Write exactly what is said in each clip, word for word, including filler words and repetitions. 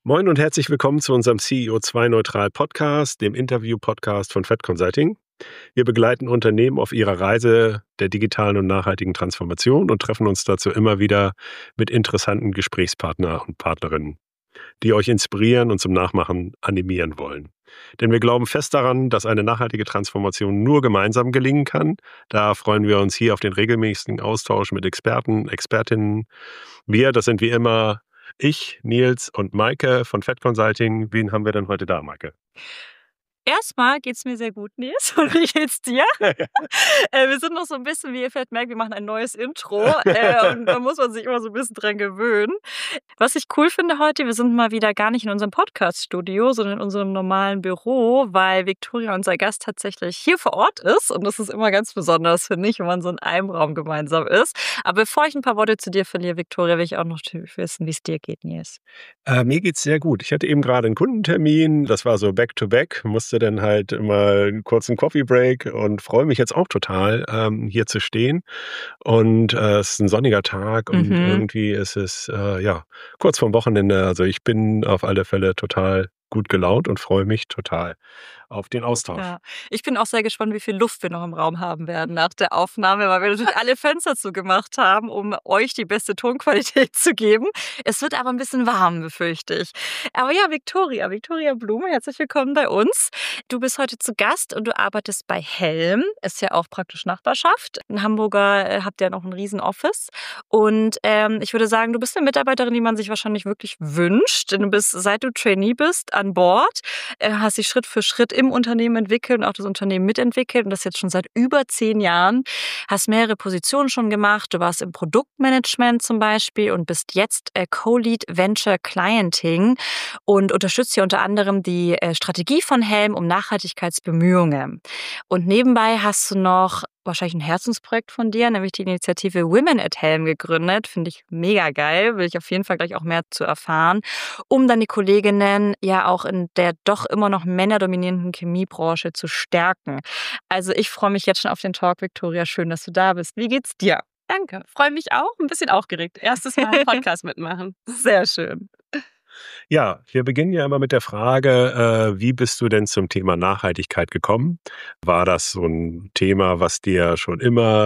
Moin und herzlich willkommen zu unserem C E O zwei Neutral Podcast, dem Interview-Podcast von Fed Consulting. Wir begleiten Unternehmen auf ihrer Reise der digitalen und nachhaltigen Transformation und treffen uns dazu immer wieder mit interessanten Gesprächspartner und Partnerinnen, die euch inspirieren und zum Nachmachen animieren wollen. Denn wir glauben fest daran, dass eine nachhaltige Transformation nur gemeinsam gelingen kann. Da freuen wir uns hier auf den regelmäßigen Austausch mit Experten, Expertinnen. Wir, das sind wie immer ich, Nils und Maike von Fed Consulting. Wen haben wir denn heute da, Maike? Erstmal geht's mir sehr gut, Nils. Und wie geht's dir? äh, wir sind noch so ein bisschen, wie ihr vielleicht merkt, wir machen ein neues Intro. Äh, und da muss man sich immer so ein bisschen dran gewöhnen. Was ich cool finde heute, wir sind mal wieder gar nicht in unserem Podcast-Studio, sondern in unserem normalen Büro, weil Victoria, unser Gast, tatsächlich hier vor Ort ist. Und das ist immer ganz besonders, finde ich, wenn man so in einem Raum gemeinsam ist. Aber bevor ich ein paar Worte zu dir verliere, Victoria, will ich auch noch wissen, wie es dir geht, Nils. Äh, mir geht's sehr gut. Ich hatte eben gerade einen Kundentermin. Das war so back-to-back. Musste dann halt immer einen kurzen Coffee-Break und freue mich jetzt auch total, ähm, hier zu stehen. Und äh, es ist ein sonniger Tag und Mhm. irgendwie ist es äh, ja kurz vorm Wochenende. Also ich bin auf alle Fälle total gut gelaunt und freue mich total auf den Austausch. Ja, ich bin auch sehr gespannt, wie viel Luft wir noch im Raum haben werden nach der Aufnahme, weil wir natürlich alle Fenster zugemacht haben, um euch die beste Tonqualität zu geben. Es wird aber ein bisschen warm, befürchte ich. Aber ja, Victoria, Victoria Blume, herzlich willkommen bei uns. Du bist heute zu Gast und du arbeitest bei Helm. Ist ja auch praktisch Nachbarschaft. In Hamburger äh, habt ihr ja noch ein riesen Office. Und ähm, ich würde sagen, du bist eine Mitarbeiterin, die man sich wahrscheinlich wirklich wünscht. Denn du bist, seit du Trainee bist, an Bord, äh, hast dich Schritt für Schritt im Unternehmen entwickelt und auch das Unternehmen mitentwickelt und das jetzt schon seit über zehn Jahren. Hast mehrere Positionen schon gemacht. Du warst im Produktmanagement zum Beispiel und bist jetzt äh, Co-Lead Venture Clienting und unterstützt hier unter anderem die äh, Strategie von Helm um Nachhaltigkeitsbemühungen. Und nebenbei hast du noch wahrscheinlich ein Herzensprojekt von dir, nämlich die Initiative Women at Helm gegründet. Finde ich mega geil, will ich auf jeden Fall gleich auch mehr zu erfahren, um dann die Kolleginnen ja auch in der doch immer noch männerdominierenden Chemiebranche zu stärken. Also ich freue mich jetzt schon auf den Talk, Victoria. Schön, dass du da bist. Wie geht's dir? Danke, freue mich auch, ein bisschen aufgeregt. Erstes Mal im Podcast mitmachen. Sehr schön. Ja, wir beginnen ja immer mit der Frage, äh, wie bist du denn zum Thema Nachhaltigkeit gekommen? War das so ein Thema, was dir schon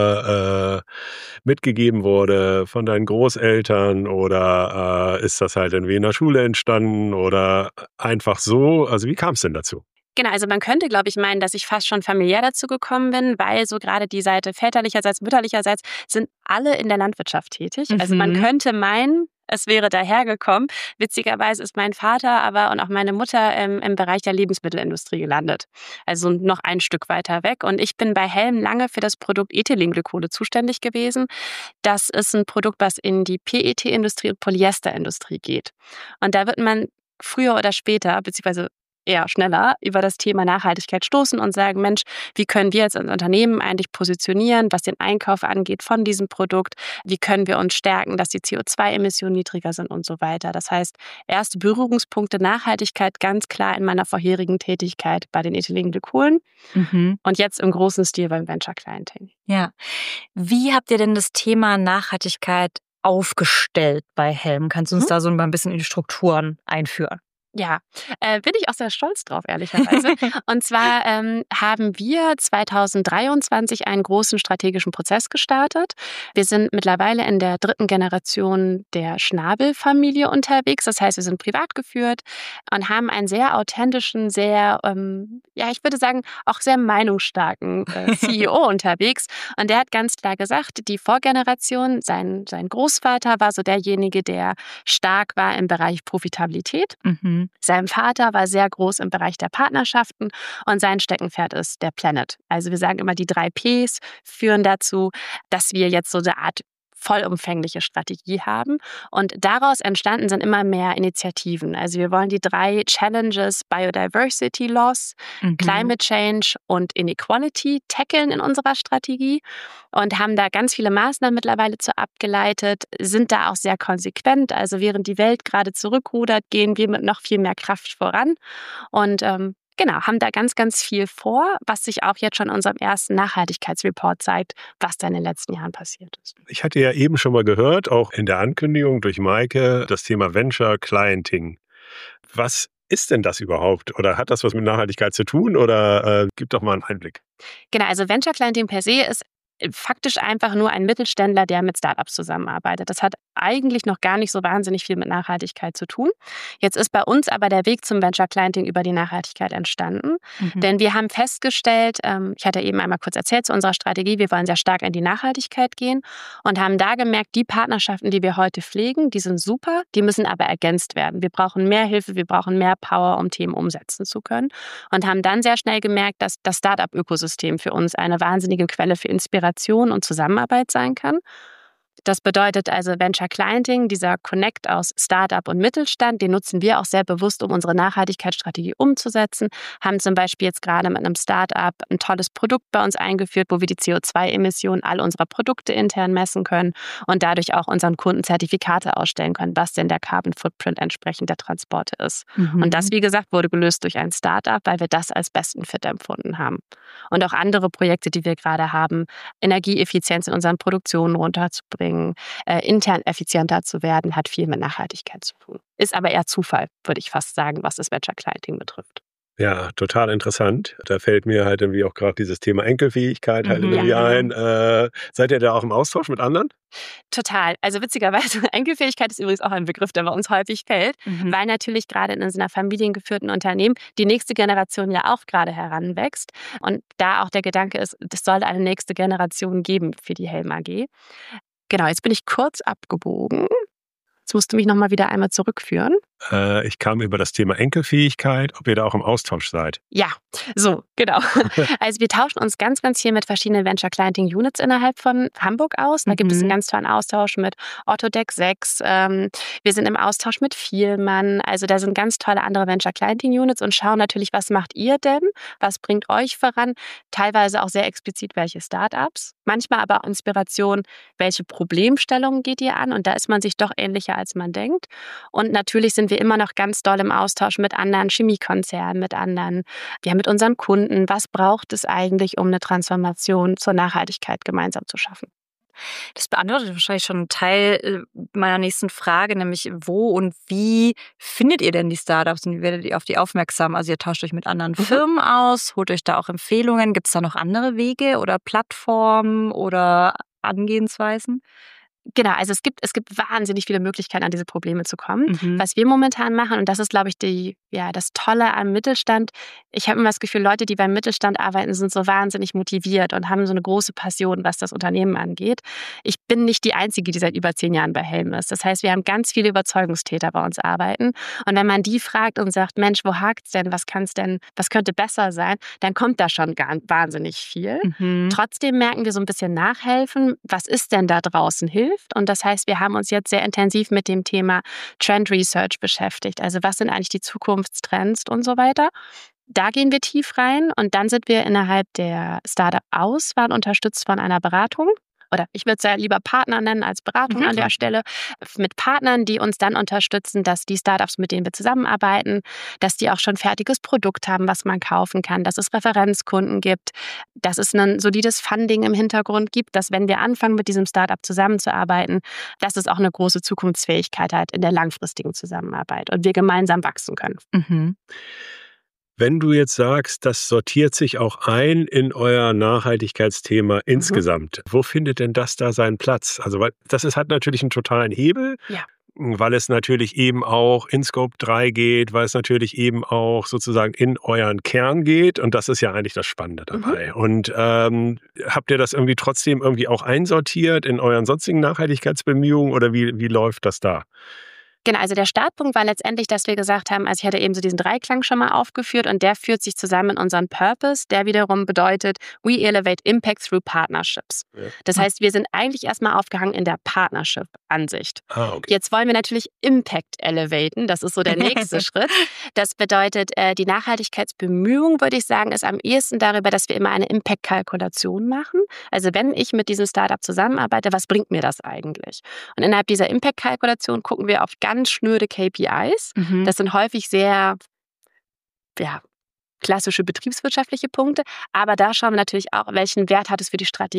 immer äh, mitgegeben wurde von deinen Großeltern oder äh, ist das halt irgendwie in der Schule entstanden oder einfach so? Also wie kam es denn dazu? Genau, also man könnte, glaube ich, meinen, dass ich fast schon familiär dazu gekommen bin, weil so gerade die Seite väterlicherseits, mütterlicherseits sind alle in der Landwirtschaft tätig. Mhm. Also man könnte meinen, es wäre dahergekommen. Witzigerweise ist mein Vater aber und auch meine Mutter ähm, im Bereich der Lebensmittelindustrie gelandet. Also noch ein Stück weiter weg. Und ich bin bei Helm lange für das Produkt Ethylenglycol zuständig gewesen. Das ist ein Produkt, was in die P E T-Industrie und Polyesterindustrie geht. Und da wird man früher oder später, beziehungsweise eher schneller über das Thema Nachhaltigkeit stoßen und sagen, Mensch, wie können wir jetzt als Unternehmen eigentlich positionieren, was den Einkauf angeht von diesem Produkt? Wie können wir uns stärken, dass die C O zwei Emissionen niedriger sind und so weiter? Das heißt, erste Berührungspunkte Nachhaltigkeit ganz klar in meiner vorherigen Tätigkeit bei den Ethylenglykolen Mhm. und jetzt im großen Stil beim Venture Clienting. Ja. Wie habt ihr denn das Thema Nachhaltigkeit aufgestellt bei Helm? Kannst du uns Mhm. da so ein bisschen in die Strukturen einführen? Ja, äh, bin ich auch sehr stolz drauf, ehrlicherweise. Und zwar ähm, haben wir zweitausenddreiundzwanzig einen großen strategischen Prozess gestartet. Wir sind mittlerweile in der dritten Generation der Schnabel-Familie unterwegs. Das heißt, wir sind privat geführt und haben einen sehr authentischen, sehr, ähm, ja, ich würde sagen, auch sehr meinungsstarken äh, C E O unterwegs. Und der hat ganz klar gesagt, die Vorgeneration, sein, sein Großvater war so derjenige, der stark war im Bereich Profitabilität. Mhm. Sein Vater war sehr groß im Bereich der Partnerschaften und sein Steckenpferd ist der Planet. Also wir sagen immer, die drei Ps führen dazu, dass wir jetzt so eine Art vollumfängliche Strategie haben. Und daraus entstanden sind immer mehr Initiativen. Also wir wollen die drei Challenges Biodiversity Loss, Mhm. Climate Change und Inequality tackeln in unserer Strategie und haben da ganz viele Maßnahmen mittlerweile zu abgeleitet, sind da auch sehr konsequent. Also während die Welt gerade zurückrudert, gehen wir mit noch viel mehr Kraft voran und ähm, Genau, haben da ganz, ganz viel vor, was sich auch jetzt schon in unserem ersten Nachhaltigkeitsreport zeigt, was da in den letzten Jahren passiert ist. Ich hatte ja eben schon mal gehört, auch in der Ankündigung durch Maike, das Thema Venture Clienting. Was ist denn das überhaupt? Oder hat das was mit Nachhaltigkeit zu tun? Oder äh, gib doch mal einen Einblick. Genau, also Venture Clienting per se ist faktisch einfach nur ein Mittelständler, der mit Startups zusammenarbeitet. Das hat eigentlich noch gar nicht so wahnsinnig viel mit Nachhaltigkeit zu tun. Jetzt ist bei uns aber der Weg zum Venture Clienting über die Nachhaltigkeit entstanden. Mhm. Denn wir haben festgestellt, ähm, ich hatte eben einmal kurz erzählt zu unserer Strategie, wir wollen sehr stark in die Nachhaltigkeit gehen und haben da gemerkt, die Partnerschaften, die wir heute pflegen, die sind super, die müssen aber ergänzt werden. Wir brauchen mehr Hilfe, wir brauchen mehr Power, um Themen umsetzen zu können. Und haben dann sehr schnell gemerkt, dass das Startup-Ökosystem für uns eine wahnsinnige Quelle für Inspiration und Zusammenarbeit sein kann. Das bedeutet also Venture Clienting, dieser Connect aus Startup und Mittelstand, den nutzen wir auch sehr bewusst, um unsere Nachhaltigkeitsstrategie umzusetzen. Haben zum Beispiel jetzt gerade mit einem Startup ein tolles Produkt bei uns eingeführt, wo wir die C O zwei Emissionen all unserer Produkte intern messen können und dadurch auch unseren Kunden Zertifikate ausstellen können, was denn der Carbon Footprint entsprechend der Transporte ist. Mhm. Und das, wie gesagt, wurde gelöst durch ein Startup, weil wir das als besten Fit empfunden haben. Und auch andere Projekte, die wir gerade haben, Energieeffizienz in unseren Produktionen runterzubringen, Äh, intern effizienter zu werden, hat viel mit Nachhaltigkeit zu tun. Ist aber eher Zufall, würde ich fast sagen, was das Venture Clienting betrifft. Ja, total interessant. Da fällt mir halt irgendwie auch gerade dieses Thema Enkelfähigkeit halt mhm, irgendwie ja. ein. Äh, seid ihr da auch im Austausch mit anderen? Total. Also witzigerweise, Enkelfähigkeit ist übrigens auch ein Begriff, der bei uns häufig fällt, mhm. weil natürlich gerade in so einer familiengeführten Unternehmen die nächste Generation ja auch gerade heranwächst. Und da auch der Gedanke ist, es soll eine nächste Generation geben für die Helm A G. Genau, jetzt bin ich kurz abgebogen. Jetzt musst du mich nochmal wieder einmal zurückführen. Äh, ich kam über das Thema Enkelfähigkeit, ob ihr da auch im Austausch seid. Ja, so, genau. Also wir tauschen uns ganz, ganz viel mit verschiedenen Venture Clienting Units innerhalb von Hamburg aus. Da mhm. gibt es einen ganz tollen Austausch mit Autodeck sechs. Ähm, wir sind im Austausch mit Vielmann. Also da sind ganz tolle andere Venture Clienting Units und schauen natürlich, was macht ihr denn? Was bringt euch voran? Teilweise auch sehr explizit, welche Startups. Manchmal aber auch Inspiration, welche Problemstellungen geht ihr an? Und da ist man sich doch ähnlicher, als man denkt. Und natürlich sind wir immer noch ganz doll im Austausch mit anderen Chemiekonzernen, mit anderen, ja, mit unseren Kunden. Was braucht es eigentlich, um eine Transformation zur Nachhaltigkeit gemeinsam zu schaffen? Das beantwortet wahrscheinlich schon einen Teil meiner nächsten Frage, nämlich wo und wie findet ihr denn die Startups und wie werdet ihr auf die aufmerksam? Also ihr tauscht euch mit anderen mhm. Firmen aus, holt euch da auch Empfehlungen. Gibt es da noch andere Wege oder Plattformen oder Angehensweisen? Genau, also es gibt, es gibt wahnsinnig viele Möglichkeiten, an diese Probleme zu kommen. Mhm. Was wir momentan machen, und das ist, glaube ich, die, ja, das Tolle am Mittelstand. Ich habe immer das Gefühl, Leute, die beim Mittelstand arbeiten, sind so wahnsinnig motiviert und haben so eine große Passion, was das Unternehmen angeht. Ich bin nicht die Einzige, die seit über zehn Jahren bei Helm ist. Das heißt, wir haben ganz viele Überzeugungstäter bei uns arbeiten. Und wenn man die fragt und sagt, Mensch, wo hakt's denn? Was kann's denn, was könnte besser sein? Dann kommt da schon gar, wahnsinnig viel. Mhm. Trotzdem merken wir so ein bisschen nachhelfen. Was ist denn da draußen hilft? Und das heißt, wir haben uns jetzt sehr intensiv mit dem Thema Trend Research beschäftigt. Also was sind eigentlich die Zukunftstrends und so weiter. Da gehen wir tief rein und dann sind wir innerhalb der Startup-Auswahl unterstützt von einer Beratung. Oder ich würde es ja lieber Partner nennen als Beratung mhm. an der Stelle, mit Partnern, die uns dann unterstützen, dass die Startups, mit denen wir zusammenarbeiten, dass die auch schon fertiges Produkt haben, was man kaufen kann, dass es Referenzkunden gibt, dass es ein solides Funding im Hintergrund gibt, dass wenn wir anfangen, mit diesem Startup zusammenzuarbeiten, dass es auch eine große Zukunftsfähigkeit hat in der langfristigen Zusammenarbeit und wir gemeinsam wachsen können. Mhm. Wenn du jetzt sagst, das sortiert sich auch ein in euer Nachhaltigkeitsthema mhm. insgesamt, wo findet denn das da seinen Platz? Also weil das ist, hat natürlich einen totalen Hebel, ja. weil es natürlich eben auch in Scope drei geht, weil es natürlich eben auch sozusagen in euren Kern geht und das ist ja eigentlich das Spannende dabei. Mhm. Und ähm, habt ihr das irgendwie trotzdem irgendwie auch einsortiert in euren sonstigen Nachhaltigkeitsbemühungen oder wie, wie läuft das da? Genau, also der Startpunkt war letztendlich, dass wir gesagt haben, also ich hatte eben so diesen Dreiklang schon mal aufgeführt und der führt sich zusammen in unseren Purpose, der wiederum bedeutet, we elevate impact through partnerships. Ja. Das heißt, wir sind eigentlich erstmal aufgehangen in der Partnership-Ansicht. Ah, okay. Jetzt wollen wir natürlich Impact elevaten, das ist so der nächste Schritt. Das bedeutet, die Nachhaltigkeitsbemühung, würde ich sagen, ist am ehesten darüber, dass wir immer eine Impact-Kalkulation machen. Also wenn ich mit diesem Startup zusammenarbeite, was bringt mir das eigentlich? Und innerhalb dieser Impact-Kalkulation gucken wir auf ganz schnöde K P Is. Mhm. Das sind häufig sehr, ja, klassische betriebswirtschaftliche Punkte. Aber da schauen wir natürlich auch, welchen Wert hat es für die Strategie.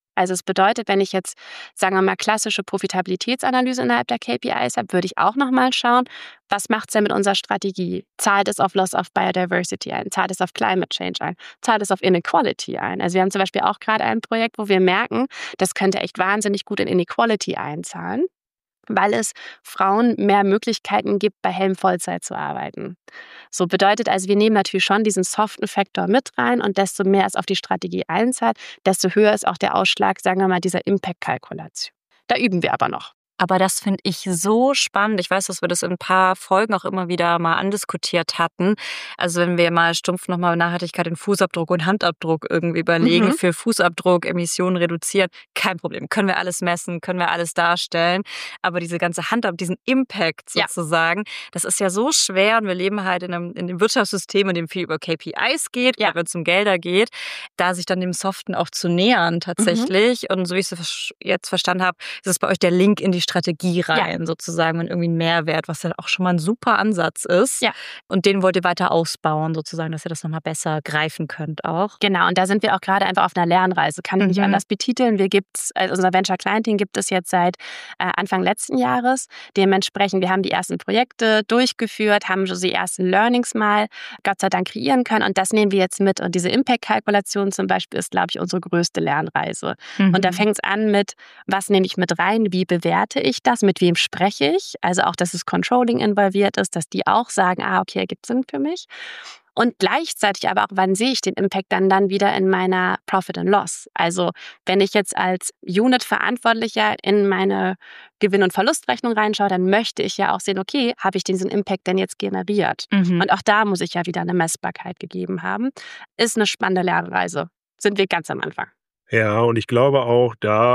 Also es bedeutet, wenn ich jetzt, sagen wir mal, klassische Profitabilitätsanalyse innerhalb der K P Is habe, würde ich auch nochmal schauen, was macht es denn mit unserer Strategie? Zahlt es auf Loss of Biodiversity ein? Zahlt es auf Climate Change ein? Zahlt es auf Inequality ein? Also wir haben zum Beispiel auch gerade ein Projekt, wo wir merken, das könnte echt wahnsinnig gut in Inequality einzahlen, weil es Frauen mehr Möglichkeiten gibt, bei Helm Vollzeit zu arbeiten. So bedeutet also, wir nehmen natürlich schon diesen soften Faktor mit rein und desto mehr es auf die Strategie einzahlt, desto höher ist auch der Ausschlag, sagen wir mal, dieser Impact-Kalkulation. Da üben wir aber noch. Aber das finde ich so spannend. Ich weiß, dass wir das in ein paar Folgen auch immer wieder mal andiskutiert hatten. Also wenn wir mal stumpf nochmal Nachhaltigkeit in Fußabdruck und Handabdruck irgendwie überlegen, Mhm. für Fußabdruck, Emissionen reduzieren, kein Problem. Können wir alles messen, können wir alles darstellen. Aber diese ganze Handab, diesen Impact Ja. sozusagen, das ist ja so schwer. Und wir leben halt in einem, in einem Wirtschaftssystem, in dem viel über K P Is geht, Ja. wenn es um Gelder geht, da sich dann dem Soften auch zu nähern tatsächlich. Und so wie ich es jetzt verstanden habe, ist es bei euch der Link in die Strategie rein, sozusagen, und irgendwie ein Mehrwert, was ja auch schon mal ein super Ansatz ist. Ja. Und den wollt ihr weiter ausbauen, sozusagen, dass ihr das nochmal besser greifen könnt auch. Genau, und da sind wir auch gerade einfach auf einer Lernreise. Kann ich nicht Mhm. anders betiteln. Wir gibt's, also unser Venture Client Team gibt es jetzt seit äh, Anfang letzten Jahres. Dementsprechend, wir haben die ersten Projekte durchgeführt, haben schon die ersten Learnings mal Gott sei Dank kreieren können. Und das nehmen wir jetzt mit. Und diese Impact-Kalkulation zum Beispiel ist, glaube ich, unsere größte Lernreise. Mhm. Und da fängt es an mit, was nehme ich mit rein, wie bewerte ich das, mit wem spreche ich? Also auch, dass das Controlling involviert ist, dass die auch sagen, ah, okay, ergibt Sinn für mich. Und gleichzeitig aber auch, wann sehe ich den Impact dann dann wieder in meiner Profit and Loss? Also wenn ich jetzt als Unit-Verantwortlicher in meine Gewinn- und Verlustrechnung reinschaue, dann möchte ich ja auch sehen, okay, habe ich diesen Impact denn jetzt generiert? Mhm. Und auch da muss ich ja wieder eine Messbarkeit gegeben haben. Ist eine spannende Lernreise. Sind wir ganz am Anfang. Ja, und ich glaube auch,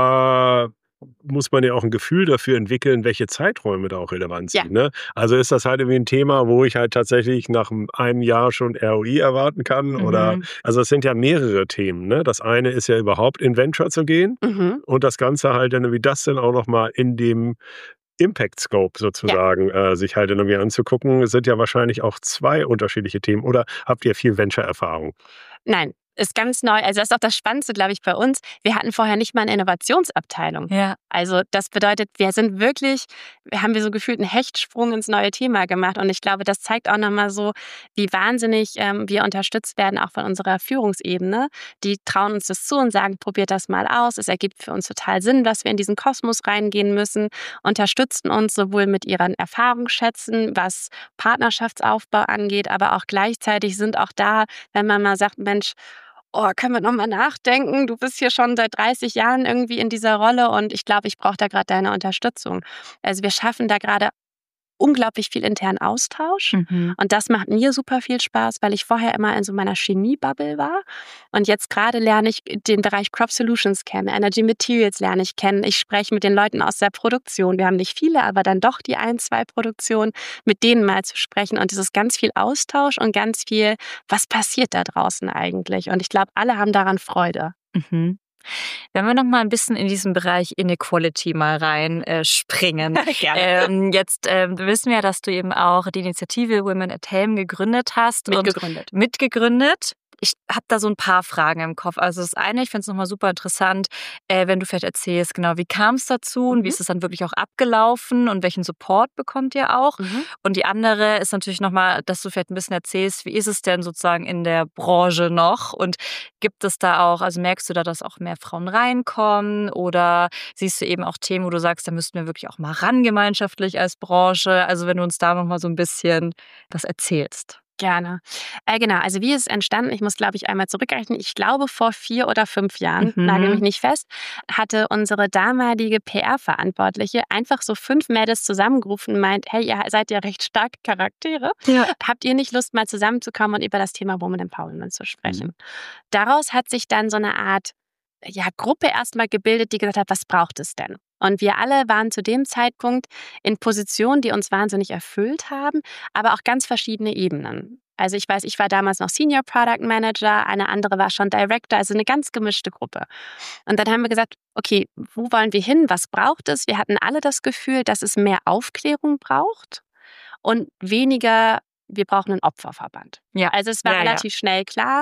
da muss man ja auch ein Gefühl dafür entwickeln, welche Zeiträume da auch relevant Ja. sind. Ne? Also ist das halt irgendwie ein Thema, wo ich halt tatsächlich nach einem Jahr schon R O I erwarten kann? Mhm. Oder also es sind ja mehrere Themen. Ne? Das eine ist ja überhaupt in Venture zu gehen Mhm. und das Ganze halt dann wie das denn auch nochmal in dem Impact Scope sozusagen äh, sich halt irgendwie anzugucken. Es sind ja wahrscheinlich auch zwei unterschiedliche Themen. Oder habt ihr viel Venture-Erfahrung? Nein, ist ganz neu. Also das ist auch das Spannendste, glaube ich, bei uns. Wir hatten vorher nicht mal eine Innovationsabteilung. Ja. Also das bedeutet, wir sind wirklich, wir haben wir so gefühlt einen Hechtsprung ins neue Thema gemacht. Und ich glaube, das zeigt auch nochmal so, wie wahnsinnig ähm, wir unterstützt werden, auch von unserer Führungsebene. Die trauen uns das zu und sagen, probiert das mal aus. Es ergibt für uns total Sinn, dass wir in diesen Kosmos reingehen müssen. Unterstützen uns sowohl mit ihren Erfahrungsschätzen, was Partnerschaftsaufbau angeht, aber auch gleichzeitig sind auch da, wenn man mal sagt, Mensch, oh, können wir nochmal nachdenken? Du bist hier schon seit dreißig Jahren irgendwie in dieser Rolle und ich glaube, ich brauche da gerade deine Unterstützung. Also wir schaffen da gerade unglaublich viel internen Austausch Mhm. und das macht mir super viel Spaß, weil ich vorher immer in so meiner Chemie-Bubble war und jetzt gerade lerne ich den Bereich Crop Solutions kennen, Energy Materials lerne ich kennen, ich spreche mit den Leuten aus der Produktion, wir haben nicht viele, aber dann doch die ein, zwei Produktionen, mit denen mal zu sprechen und es ist ganz viel Austausch und ganz viel, was passiert da draußen eigentlich und ich glaube, alle haben daran Freude. Mhm. Wenn wir noch mal ein bisschen in diesen Bereich Inequality mal rein äh, springen. Gerne. Ähm, jetzt ähm, wissen wir, dass du eben auch die Initiative Women at Helm gegründet hast. Mitgegründet. Und mitgegründet. Ich habe da so ein paar Fragen im Kopf. Also das eine, ich finde es nochmal super interessant, äh, wenn du vielleicht erzählst, genau, wie kam es dazu und Mhm. wie ist es dann wirklich auch abgelaufen und welchen Support bekommt ihr auch? Mhm. Und die andere ist natürlich nochmal, dass du vielleicht ein bisschen erzählst, wie ist es denn sozusagen in der Branche noch und gibt es da auch, also merkst du da, dass auch mehr Frauen reinkommen oder siehst du eben auch Themen, wo du sagst, da müssten wir wirklich auch mal ran gemeinschaftlich als Branche? Also wenn du uns da nochmal so ein bisschen was erzählst. Gerne. Äh, genau, also wie ist es entstanden? Ich muss, glaube ich, einmal zurückrechnen. Ich glaube, vor vier oder fünf Jahren, Mhm. nagel mich nicht fest, hatte unsere damalige P R-Verantwortliche einfach so fünf Mädels zusammengerufen und meint, hey, ihr seid ja recht starke Charaktere. Ja. Habt ihr nicht Lust, mal zusammenzukommen und über das Thema Women Empowerment zu sprechen? Mhm. Daraus hat sich dann so eine Art ja, Gruppe erstmal gebildet, die gesagt hat, was braucht es denn? Und wir alle waren zu dem Zeitpunkt in Positionen, die uns wahnsinnig erfüllt haben, aber auch ganz verschiedene Ebenen. Also ich weiß, ich war damals noch Senior Product Manager, eine andere war schon Director, also eine ganz gemischte Gruppe. Und dann haben wir gesagt, okay, wo wollen wir hin? Was braucht es? Wir hatten alle das Gefühl, dass es mehr Aufklärung braucht und weniger, wir brauchen einen Opferverband. Ja. Also es war Ja, ja. relativ schnell klar,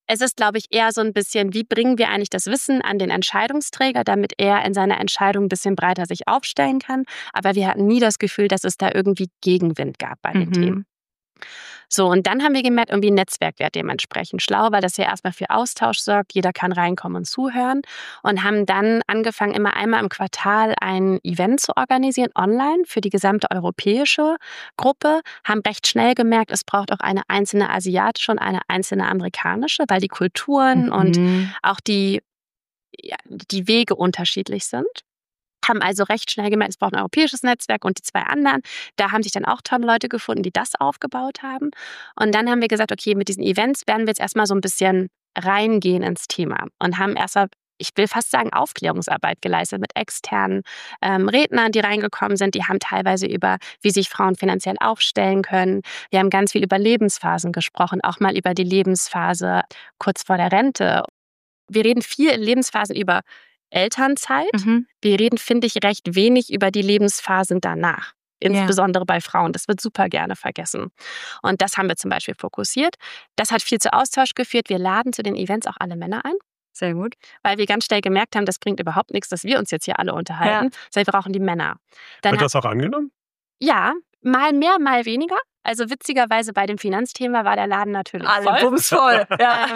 Es ist, glaube ich, eher so ein bisschen, wie bringen wir eigentlich das Wissen an den Entscheidungsträger, damit er in seiner Entscheidung ein bisschen breiter sich aufstellen kann. Aber wir hatten nie das Gefühl, dass es da irgendwie Gegenwind gab bei den Mhm. Themen. So, und dann haben wir gemerkt, irgendwie ein Netzwerkwert dementsprechend schlau, weil das ja erstmal für Austausch sorgt. Jeder kann reinkommen und zuhören. Und haben dann angefangen, immer einmal im Quartal ein Event zu organisieren, online, für die gesamte europäische Gruppe. Haben recht schnell gemerkt, es braucht auch eine einzelne asiatische und eine einzelne amerikanische, weil die Kulturen Mhm. und auch die, ja, die Wege unterschiedlich sind. Haben also recht schnell gemerkt, es braucht ein europäisches Netzwerk und die zwei anderen. Da haben sich dann auch tolle Leute gefunden, die das aufgebaut haben. Und dann haben wir gesagt, okay, mit diesen Events werden wir jetzt erstmal so ein bisschen reingehen ins Thema und haben erstmal, ich will fast sagen, Aufklärungsarbeit geleistet mit externen ähm, Rednern, die reingekommen sind. Die haben teilweise über, wie sich Frauen finanziell aufstellen können. Wir haben ganz viel über Lebensphasen gesprochen, auch mal über die Lebensphase kurz vor der Rente. Wir reden viel in Lebensphasen über Elternzeit. Mhm. Wir reden, finde ich, recht wenig über die Lebensphasen danach. Insbesondere ja. bei Frauen. Das wird super gerne vergessen. Und das haben wir zum Beispiel fokussiert. Das hat viel zu Austausch geführt. Wir laden zu den Events auch alle Männer ein. Sehr gut. Weil wir ganz schnell gemerkt haben, das bringt überhaupt nichts, dass wir uns jetzt hier alle unterhalten, ja. sondern wir brauchen die Männer. Dann Wird das auch angenommen? Ja, mal mehr, mal weniger. Also witzigerweise bei dem Finanzthema war der Laden natürlich alle voll. bumsvoll. Ja.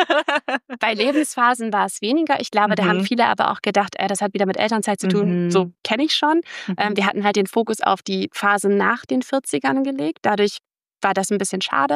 Bei Lebensphasen war es weniger. Ich glaube, mhm. da haben viele aber auch gedacht, äh, das hat wieder mit Elternzeit zu tun. Mhm. So kenne ich schon. Mhm. Ähm, wir hatten halt den Fokus auf die Phase nach den vierzigern gelegt. Dadurch war das ein bisschen schade.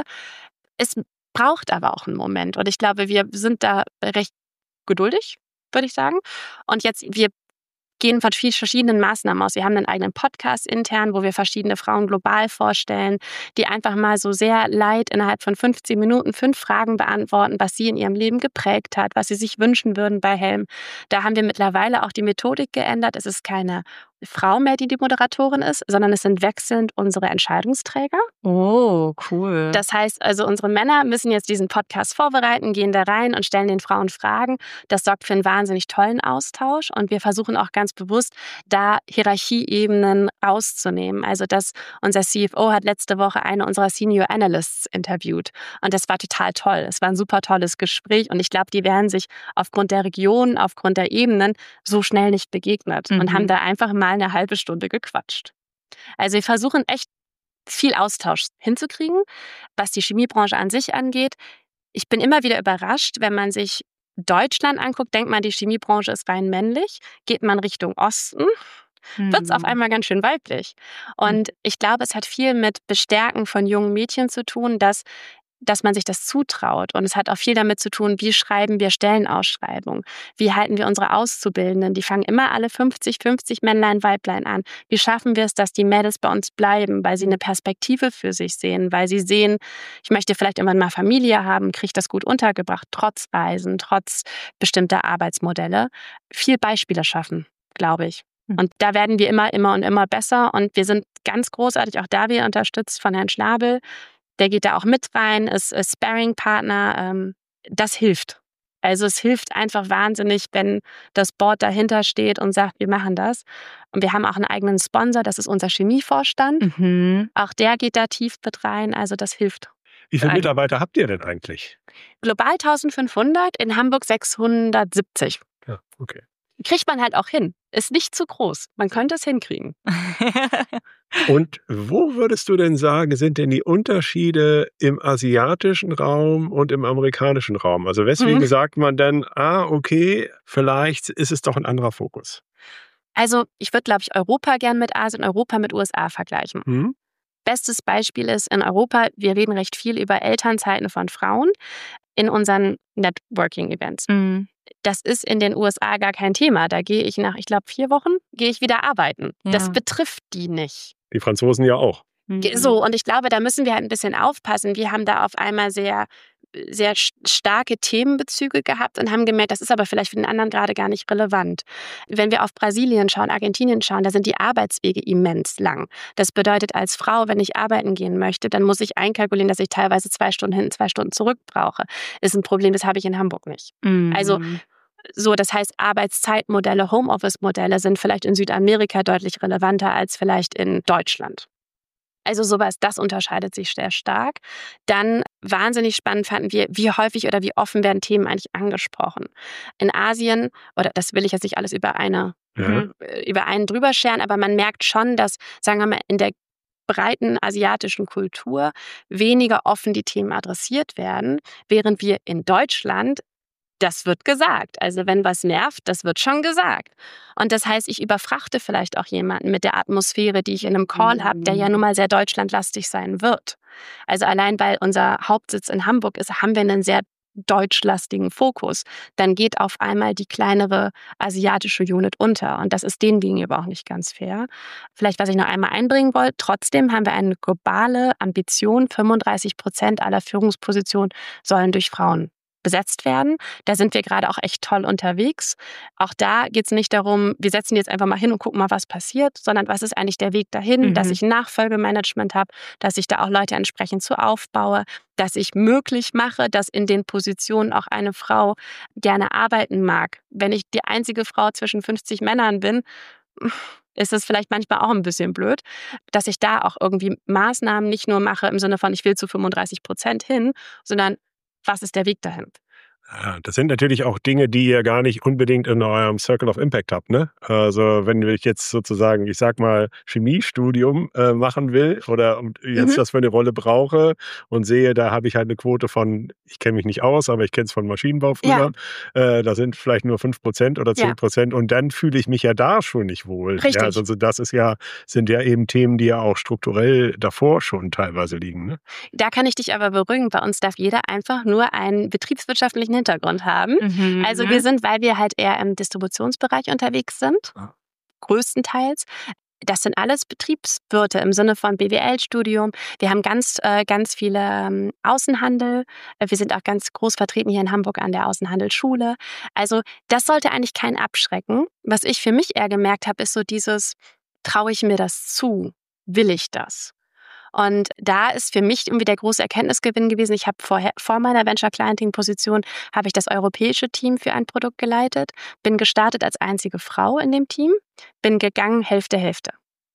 Es braucht aber auch einen Moment. Und ich glaube, wir sind da recht geduldig, würde ich sagen. Und jetzt, wir gehen von verschiedenen Maßnahmen aus. Wir haben einen eigenen Podcast intern, wo wir verschiedene Frauen global vorstellen, die einfach mal so sehr light innerhalb von fünfzehn Minuten fünf Fragen beantworten, was sie in ihrem Leben geprägt hat, was sie sich wünschen würden bei Helm. Da haben wir mittlerweile auch die Methodik geändert. Es ist keine Frau mehr, die die Moderatorin ist, sondern es sind wechselnd unsere Entscheidungsträger. Oh, cool. Das heißt also, unsere Männer müssen jetzt diesen Podcast vorbereiten, gehen da rein und stellen den Frauen Fragen. Das sorgt für einen wahnsinnig tollen Austausch und wir versuchen auch ganz bewusst, da Hierarchieebenen rauszunehmen. Also, dass unser C F O hat letzte Woche eine unserer Senior Analysts interviewt und das war total toll. Es war ein super tolles Gespräch und ich glaube, die wären sich aufgrund der Region, aufgrund der Ebenen so schnell nicht begegnet mhm. und haben da einfach mal eine halbe Stunde gequatscht. Also wir versuchen echt viel Austausch hinzukriegen, was die Chemiebranche an sich angeht. Ich bin immer wieder überrascht, wenn man sich Deutschland anguckt, denkt man, die Chemiebranche ist rein männlich. Geht man Richtung Osten, hm. wird es auf einmal ganz schön weiblich. Und hm. ich glaube, es hat viel mit Bestärken von jungen Mädchen zu tun, dass dass man sich das zutraut. Und es hat auch viel damit zu tun, wie schreiben wir Stellenausschreibungen? Wie halten wir unsere Auszubildenden? Die fangen immer alle fünfzig fünfzig Männlein, Weiblein an. Wie schaffen wir es, dass die Mädels bei uns bleiben, weil sie eine Perspektive für sich sehen, weil sie sehen, ich möchte vielleicht immer mal Familie haben, kriege ich das gut untergebracht, trotz Reisen, trotz bestimmter Arbeitsmodelle. Viel Beispiele schaffen, glaube ich. Und da werden wir immer, immer und immer besser. Und wir sind ganz großartig, auch da wir unterstützt von Herrn Schnabel. Der geht da auch mit rein, ist, ist Sparring-Partner. Das hilft. Also es hilft einfach wahnsinnig, wenn das Board dahinter steht und sagt, wir machen das. Und wir haben auch einen eigenen Sponsor, das ist unser Chemievorstand. Mhm. Auch der geht da tief mit rein, also das hilft. Wie viele Mitarbeiter habt ihr denn eigentlich? Global eintausendfünfhundert, in Hamburg sechshundertsiebzig. Ja, okay. Kriegt man halt auch hin. Ist nicht zu groß. Man könnte es hinkriegen. Und wo würdest du denn sagen, sind denn die Unterschiede im asiatischen Raum und im amerikanischen Raum? Also weswegen mhm. sagt man dann, ah, okay, vielleicht ist es doch ein anderer Fokus? Also ich würde, glaube ich, Europa gern mit Asien, Europa mit U S A vergleichen. Mhm. Bestes Beispiel ist in Europa, wir reden recht viel über Elternzeiten von Frauen in unseren Networking-Events. Mhm. Das ist in den U S A gar kein Thema. Da gehe ich nach, ich glaube, vier Wochen, gehe ich wieder arbeiten. Ja. Das betrifft die nicht. Die Franzosen ja auch. Mhm. So, und ich glaube, da müssen wir halt ein bisschen aufpassen. Wir haben da auf einmal sehr, sehr starke Themenbezüge gehabt und haben gemerkt, das ist aber vielleicht für den anderen gerade gar nicht relevant. Wenn wir auf Brasilien schauen, Argentinien schauen, da sind die Arbeitswege immens lang. Das bedeutet, als Frau, wenn ich arbeiten gehen möchte, dann muss ich einkalkulieren, dass ich teilweise zwei Stunden hin, zwei Stunden zurück brauche. Ist ein Problem, das habe ich in Hamburg nicht. Mhm. Also so, das heißt, Arbeitszeitmodelle, Homeoffice-Modelle sind vielleicht in Südamerika deutlich relevanter als vielleicht in Deutschland. Also sowas, das unterscheidet sich sehr stark. Dann, wahnsinnig spannend fanden wir, wie häufig oder wie offen werden Themen eigentlich angesprochen. In Asien, oder das will ich jetzt nicht alles über eine, Ja. über einen drüber scheren, aber man merkt schon, dass, sagen wir mal, in der breiten asiatischen Kultur weniger offen die Themen adressiert werden, während wir in Deutschland, das wird gesagt. Also wenn was nervt, das wird schon gesagt. Und das heißt, ich überfrachte vielleicht auch jemanden mit der Atmosphäre, die ich in einem Call habe, der ja nun mal sehr deutschlandlastig sein wird. Also allein weil unser Hauptsitz in Hamburg ist, haben wir einen sehr deutschlastigen Fokus. Dann geht auf einmal die kleinere asiatische Unit unter. Und das ist denen gegenüber auch nicht ganz fair. Vielleicht, was ich noch einmal einbringen wollte, trotzdem haben wir eine globale Ambition, fünfunddreißig Prozent aller Führungspositionen sollen durch Frauen besetzt werden. Da sind wir gerade auch echt toll unterwegs. Auch da geht es nicht darum, wir setzen jetzt einfach mal hin und gucken mal, was passiert, sondern was ist eigentlich der Weg dahin, mhm. dass ich ein Nachfolgemanagement habe, dass ich da auch Leute entsprechend zu aufbaue, dass ich möglich mache, dass in den Positionen auch eine Frau gerne arbeiten mag. Wenn ich die einzige Frau zwischen fünfzig Männern bin, ist es vielleicht manchmal auch ein bisschen blöd, dass ich da auch irgendwie Maßnahmen nicht nur mache im Sinne von, ich will zu fünfunddreißig Prozent hin, sondern was ist der Weg dahin? Ja, das sind natürlich auch Dinge, die ihr gar nicht unbedingt in eurem Circle of Impact habt, ne? Also wenn ich jetzt sozusagen, ich sag mal, Chemiestudium äh, machen will oder jetzt mhm. das für eine Rolle brauche und sehe, da habe ich halt eine Quote von, ich kenne mich nicht aus, aber ich kenne es von Maschinenbau früher, ja. äh, da sind vielleicht nur fünf Prozent oder zehn Prozent ja. und dann fühle ich mich ja da schon nicht wohl. Richtig. Ja, also das ist ja, sind ja eben Themen, die ja auch strukturell davor schon teilweise liegen, ne? Da kann ich dich aber beruhigen, bei uns darf jeder einfach nur einen betriebswirtschaftlichen Hintergrund haben. Mhm. Also wir sind, weil wir halt eher im Distributionsbereich unterwegs sind, ah. größtenteils. Das sind alles Betriebswirte im Sinne von B W L-Studium. Wir haben ganz, äh, ganz viele ähm, Außenhandel. Wir sind auch ganz groß vertreten hier in Hamburg an der Außenhandelsschule. Also das sollte eigentlich keinen abschrecken. Was ich für mich eher gemerkt habe, ist so dieses, traue ich mir das zu? Will ich das? Und da ist für mich irgendwie der große Erkenntnisgewinn gewesen. Ich habe vorher, vor meiner Venture-Clienting-Position habe ich das europäische Team für ein Produkt geleitet, bin gestartet als einzige Frau in dem Team, bin gegangen Hälfte, Hälfte.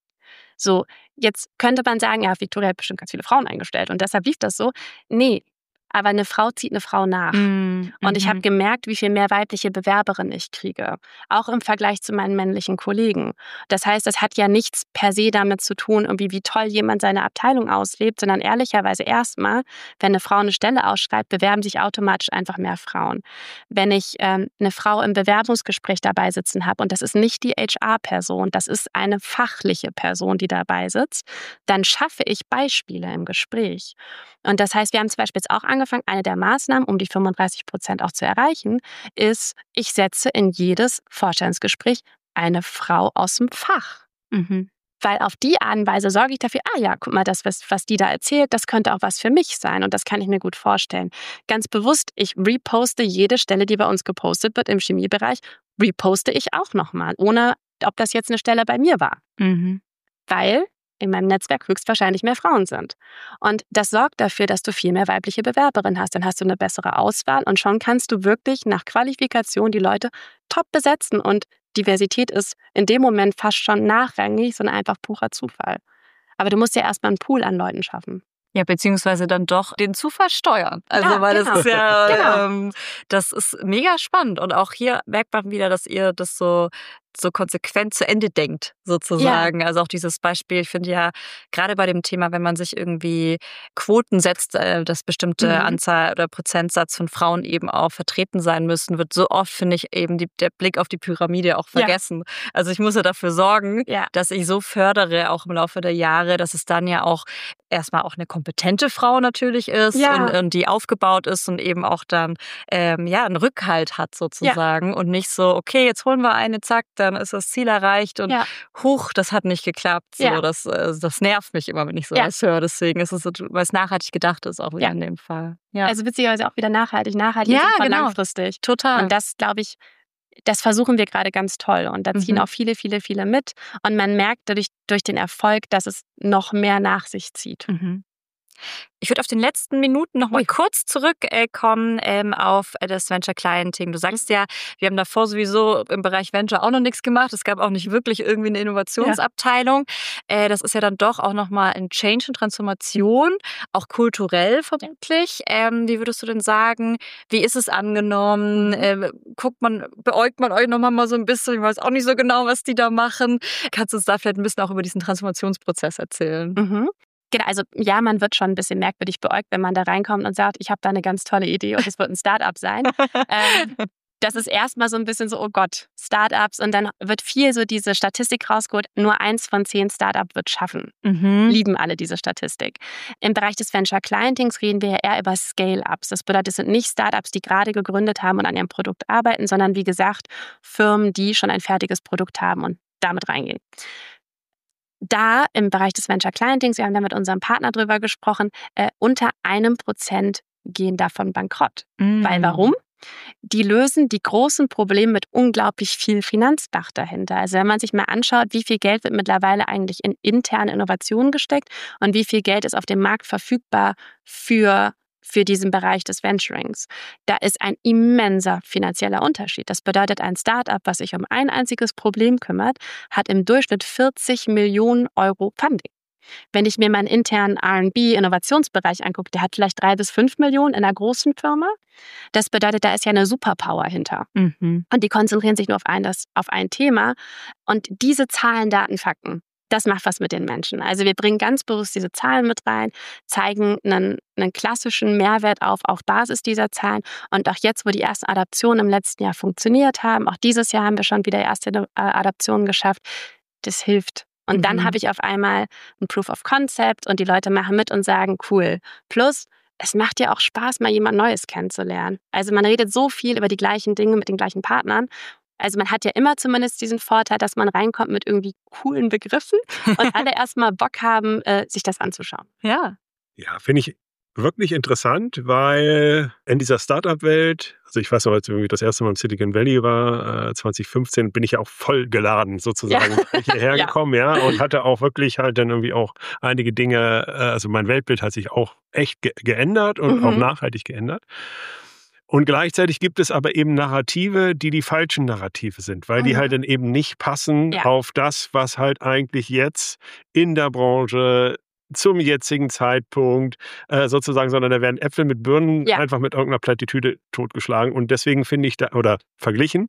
So, jetzt könnte man sagen, ja, Victoria hat bestimmt ganz viele Frauen eingestellt und deshalb lief das so. Nee, aber eine Frau zieht eine Frau nach. Mm, und ich habe gemerkt, wie viel mehr weibliche Bewerberinnen ich kriege. Auch im Vergleich zu meinen männlichen Kollegen. Das heißt, das hat ja nichts per se damit zu tun, irgendwie wie toll jemand seine Abteilung auslebt, sondern ehrlicherweise erstmal, wenn eine Frau eine Stelle ausschreibt, bewerben sich automatisch einfach mehr Frauen. Wenn ich ähm, eine Frau im Bewerbungsgespräch dabei sitzen habe und das ist nicht die H R-Person, das ist eine fachliche Person, die dabei sitzt, dann schaffe ich Beispiele im Gespräch. Und das heißt, wir haben zum Beispiel jetzt auch angefangen, eine der Maßnahmen, um die fünfunddreißig Prozent auch zu erreichen, ist, ich setze in jedes Vorstellungsgespräch eine Frau aus dem Fach. Mhm. Weil auf die Art und Weise sorge ich dafür, ah ja, guck mal, das, was, was die da erzählt, das könnte auch was für mich sein und das kann ich mir gut vorstellen. Ganz bewusst, ich reposte jede Stelle, die bei uns gepostet wird im Chemiebereich, reposte ich auch nochmal, ohne ob das jetzt eine Stelle bei mir war. Mhm. Weil in meinem Netzwerk höchstwahrscheinlich mehr Frauen sind. Und das sorgt dafür, dass du viel mehr weibliche Bewerberinnen hast. Dann hast du eine bessere Auswahl und schon kannst du wirklich nach Qualifikation die Leute top besetzen. Und Diversität ist in dem Moment fast schon nachrangig, sondern einfach purer Zufall. Aber du musst ja erstmal einen Pool an Leuten schaffen. Ja, beziehungsweise dann doch den Zufall steuern. Also, ja, weil genau. das ist ja, genau. ähm, das ist mega spannend. Und auch hier merkt man wieder, dass ihr das so, so konsequent zu Ende denkt, sozusagen. Ja. Also auch dieses Beispiel, ich finde ja, gerade bei dem Thema, wenn man sich irgendwie Quoten setzt, äh, dass bestimmte mhm. Anzahl oder Prozentsatz von Frauen eben auch vertreten sein müssen, wird so oft, finde ich, eben die, der Blick auf die Pyramide auch vergessen. Ja. Also ich muss ja dafür sorgen, ja. dass ich so fördere, auch im Laufe der Jahre, dass es dann ja auch erstmal auch eine kompetente Frau natürlich ist ja. und, und die aufgebaut ist und eben auch dann ähm, ja einen Rückhalt hat sozusagen ja. und nicht so, okay, jetzt holen wir eine, zack, dann ist das Ziel erreicht und ja. huch, das hat nicht geklappt. So, ja. das, das nervt mich immer, wenn ich sowas ja. höre. Deswegen ist es so, weil es nachhaltig gedacht ist, auch wieder ja. in dem Fall. Ja. Also witzigerweise auch wieder nachhaltig. Nachhaltig ja, ist genau. langfristig. Total. Und das, glaube ich, das versuchen wir gerade ganz toll. Und da ziehen mhm. auch viele, viele, viele mit. Und man merkt dadurch durch den Erfolg, dass es noch mehr nach sich zieht. Mhm. Ich würde auf den letzten Minuten noch mal kurz zurückkommen ähm, auf das Venture Clienting. Du sagst ja, wir haben davor sowieso im Bereich Venture auch noch nichts gemacht. Es gab auch nicht wirklich irgendwie eine Innovationsabteilung. Ja. Äh, das ist ja dann doch auch noch mal ein Change und Transformation, auch kulturell vermutlich. Ähm, wie würdest du denn sagen, wie ist es angenommen? Äh, guckt man, beäugt man euch noch mal so ein bisschen? Ich weiß auch nicht so genau, was die da machen. Kannst du uns da vielleicht ein bisschen auch über diesen Transformationsprozess erzählen? Mhm. Genau, also ja, man wird schon ein bisschen merkwürdig beäugt, wenn man da reinkommt und sagt, ich habe da eine ganz tolle Idee und es wird ein Start-up sein. ähm, das ist erstmal so ein bisschen so, oh Gott, Start-ups. Und dann wird viel so diese Statistik rausgeholt, nur eins von zehn Start-up wird schaffen. Mhm. Lieben alle diese Statistik. Im Bereich des Venture Clientings reden wir ja eher über Scale-ups. Das bedeutet, es sind nicht Start-ups, die gerade gegründet haben und an ihrem Produkt arbeiten, sondern wie gesagt, Firmen, die schon ein fertiges Produkt haben und damit reingehen. Da im Bereich des Venture Clientings, wir haben da mit unserem Partner drüber gesprochen, äh, unter einem Prozent gehen davon bankrott. Mm. Weil warum? Die lösen die großen Probleme mit unglaublich viel Finanzmacht dahinter. Also wenn man sich mal anschaut, wie viel Geld wird mittlerweile eigentlich in interne Innovationen gesteckt und wie viel Geld ist auf dem Markt verfügbar für für diesen Bereich des Venturings. Da ist ein immenser finanzieller Unterschied. Das bedeutet, ein Startup, was sich um ein einziges Problem kümmert, hat im Durchschnitt vierzig Millionen Euro Funding. Wenn ich mir meinen internen R and B-Innovationsbereich angucke, der hat vielleicht drei bis fünf Millionen in einer großen Firma. Das bedeutet, da ist ja eine Superpower hinter. Mhm. Und die konzentrieren sich nur auf ein, das, auf ein Thema. Und diese Zahlen, Daten, Fakten, das macht was mit den Menschen. Also wir bringen ganz bewusst diese Zahlen mit rein, zeigen einen, einen klassischen Mehrwert auf, auf Basis dieser Zahlen. Und auch jetzt, wo die ersten Adaptionen im letzten Jahr funktioniert haben, auch dieses Jahr haben wir schon wieder erste Adaptionen geschafft, das hilft. Und mhm. dann habe ich auf einmal ein Proof of Concept und die Leute machen mit und sagen, cool. Plus, es macht ja auch Spaß, mal jemand Neues kennenzulernen. Also man redet so viel über die gleichen Dinge mit den gleichen Partnern. Also man hat ja immer zumindest diesen Vorteil, dass man reinkommt mit irgendwie coolen Begriffen und alle erstmal Bock haben, äh, sich das anzuschauen. Ja. Ja, finde ich wirklich interessant, weil in dieser Startup-Welt, also ich weiß noch, als ich das erste Mal im Silicon Valley war, äh, zwanzig fünfzehn, bin ich ja auch voll geladen sozusagen ja. hierher ja. gekommen, ja, und hatte auch wirklich halt dann irgendwie auch einige Dinge, äh, also mein Weltbild hat sich auch echt ge- geändert und mhm. auch nachhaltig geändert. Und gleichzeitig gibt es aber eben Narrative, die die falschen Narrative sind, weil mhm. die halt dann eben nicht passen ja. auf das, was halt eigentlich jetzt in der Branche zum jetzigen Zeitpunkt äh, sozusagen, sondern da werden Äpfel mit Birnen ja. einfach mit irgendeiner Plattitüde totgeschlagen und deswegen finde ich da, oder verglichen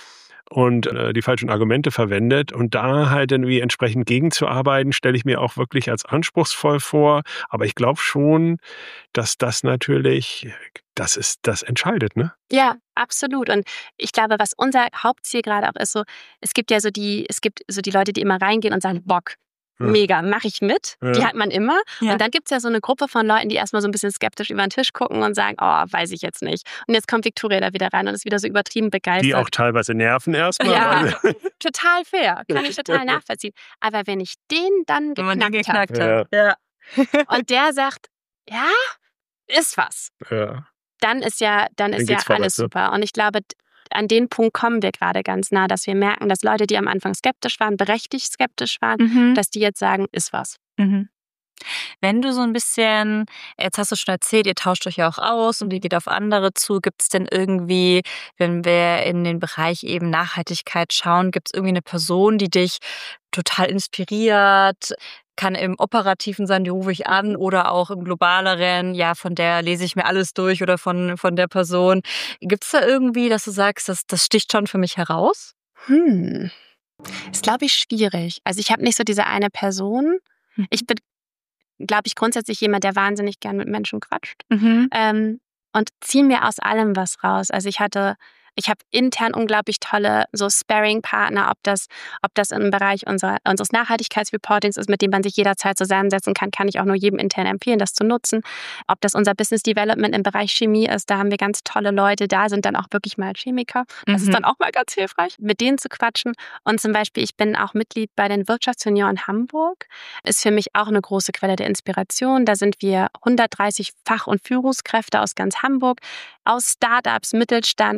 und äh, die falschen Argumente verwendet und da halt dann wie entsprechend gegenzuarbeiten, stelle ich mir auch wirklich als anspruchsvoll vor, aber ich glaube schon, dass das natürlich, das ist, das entscheidet, ne? Ja, absolut. Und ich glaube, was unser Hauptziel gerade auch ist, so, es gibt ja so die, es gibt so die Leute, die immer reingehen und sagen, Bock. Mega, mache ich mit. Ja. Die hat man immer. Ja. Und dann gibt es ja so eine Gruppe von Leuten, die erstmal so ein bisschen skeptisch über den Tisch gucken und sagen, oh, weiß ich jetzt nicht. Und jetzt kommt Victoria da wieder rein und ist wieder so übertrieben begeistert. Die auch teilweise nerven erstmal. Ja, total fair. Kann ich total nachvollziehen. Aber wenn ich den dann geknackt, geknackt habe ja. und der sagt, ja, ist was, ja. dann ist ja, dann ist dann ja alles super. Und ich glaube, an den Punkt kommen wir gerade ganz nah, dass wir merken, dass Leute, die am Anfang skeptisch waren, berechtigt skeptisch waren, mhm. dass die jetzt sagen, ist was. Mhm. Wenn du so ein bisschen, jetzt hast du schon erzählt, ihr tauscht euch ja auch aus und ihr geht auf andere zu, gibt es denn irgendwie, wenn wir in den Bereich eben Nachhaltigkeit schauen, gibt es irgendwie eine Person, die dich total inspiriert, kann im Operativen sein, die rufe ich an, oder auch im globaleren, ja, von der lese ich mir alles durch oder von, von der Person. Gibt es da irgendwie, dass du sagst, das, das sticht schon für mich heraus? Hm, ist, glaube ich, schwierig. Also ich habe nicht so diese eine Person. Ich bin, glaube ich, grundsätzlich jemand, der wahnsinnig gern mit Menschen quatscht mhm. ähm, und ziehe mir aus allem was raus. Also ich hatte... Ich habe intern unglaublich tolle so Sparring-Partner, ob das, ob das im Bereich unserer, unseres Nachhaltigkeitsreportings ist, mit dem man sich jederzeit zusammensetzen kann, kann ich auch nur jedem intern empfehlen, das zu nutzen. Ob das unser Business Development im Bereich Chemie ist, da haben wir ganz tolle Leute, da sind dann auch wirklich mal Chemiker. Das mhm. ist dann auch mal ganz hilfreich, mit denen zu quatschen. Und zum Beispiel, ich bin auch Mitglied bei den Wirtschaftsjunioren in Hamburg. Ist für mich auch eine große Quelle der Inspiration. Da sind wir hundertdreißig Fach- und Führungskräfte aus ganz Hamburg, aus Startups, Mittelstand, Corporate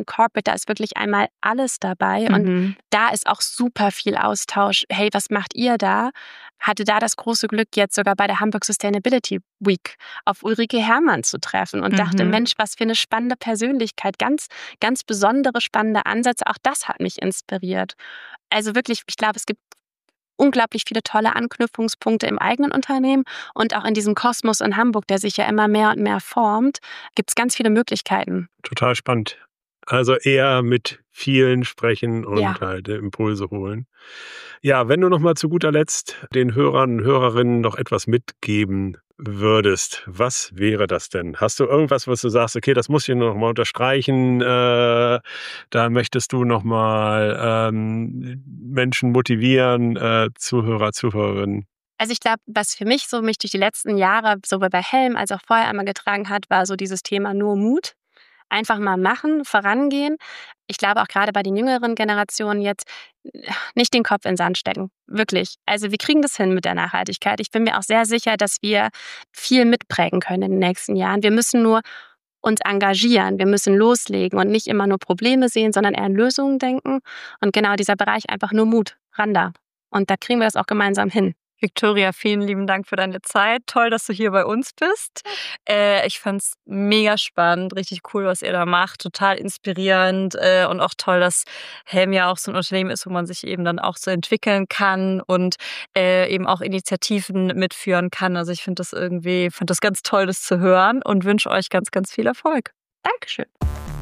Da ist wirklich einmal alles dabei. Mhm. Und da ist auch super viel Austausch. Hey, was macht ihr da? Hatte da das große Glück, jetzt sogar bei der Hamburg Sustainability Week auf Ulrike Herrmann zu treffen und Mhm. dachte, Mensch, was für eine spannende Persönlichkeit, ganz, ganz besondere, spannende Ansätze. Auch das hat mich inspiriert. Also wirklich, ich glaube, es gibt unglaublich viele tolle Anknüpfungspunkte im eigenen Unternehmen und auch in diesem Kosmos in Hamburg, der sich ja immer mehr und mehr formt, gibt es ganz viele Möglichkeiten. Total spannend. Also eher mit vielen sprechen und Ja. halt Impulse holen. Ja, wenn du noch mal zu guter Letzt den Hörern und Hörerinnen noch etwas mitgeben würdest, was wäre das denn? Hast du irgendwas, was du sagst, okay, das muss ich noch mal unterstreichen, äh, da möchtest du noch mal ähm, Menschen motivieren, äh, Zuhörer, Zuhörerinnen? Also ich glaube, was für mich so mich durch die letzten Jahre sowohl bei Helm als auch vorher einmal getragen hat, war so dieses Thema nur Mut. Einfach mal machen, vorangehen. Ich glaube auch gerade bei den jüngeren Generationen jetzt nicht den Kopf in den Sand stecken. Wirklich. Also wir kriegen das hin mit der Nachhaltigkeit. Ich bin mir auch sehr sicher, dass wir viel mitprägen können in den nächsten Jahren. Wir müssen nur uns engagieren. Wir müssen loslegen und nicht immer nur Probleme sehen, sondern eher an Lösungen denken. Und genau dieser Bereich einfach nur Mut, ran da. Und da kriegen wir das auch gemeinsam hin. Victoria, vielen lieben Dank für deine Zeit. Toll, dass du hier bei uns bist. Äh, ich fand's mega spannend, richtig cool, was ihr da macht, total inspirierend äh, und auch toll, dass Helm ja auch so ein Unternehmen ist, wo man sich eben dann auch so entwickeln kann und äh, eben auch Initiativen mitführen kann. Also ich finde das irgendwie, fand das ganz toll, das zu hören und wünsche euch ganz, ganz viel Erfolg. Dankeschön.